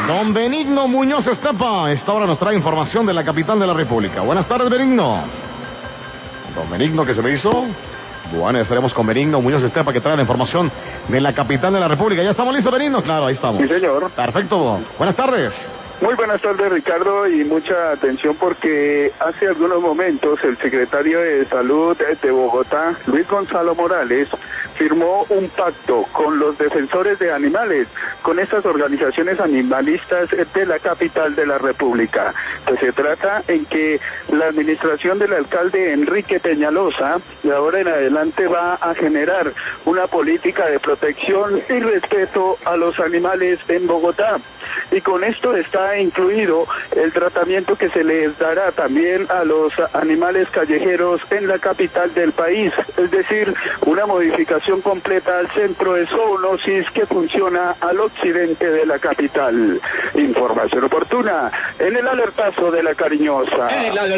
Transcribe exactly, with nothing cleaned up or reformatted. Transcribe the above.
Don Benigno Muñoz Estepa, esta hora nos trae información de la capital de la República. Buenas tardes, Benigno. Don Benigno, ¿qué se me hizo? Bueno, estaremos con Benigno Muñoz Estepa, que trae la información de la capital de la República. ¿Ya estamos listos, Benigno? Claro, ahí estamos. Sí, señor. Perfecto. Buenas tardes. Muy buenas tardes, Ricardo, y mucha atención porque hace algunos momentos el secretario de Salud de Bogotá, Luis Gonzalo Morales, firmó un pacto con los defensores de animales, con estas organizaciones animalistas de la capital de la República. Pues se trata en que la administración del alcalde Enrique Peñalosa de ahora en adelante va a generar una política de protección y respeto a los animales en Bogotá. Y con esto está incluido el tratamiento que se les dará también a los animales callejeros en la capital del país, es decir, una modificación completa al centro de zoonosis que funciona al occidente de la capital. Información oportuna en el alertazo de la Cariñosa.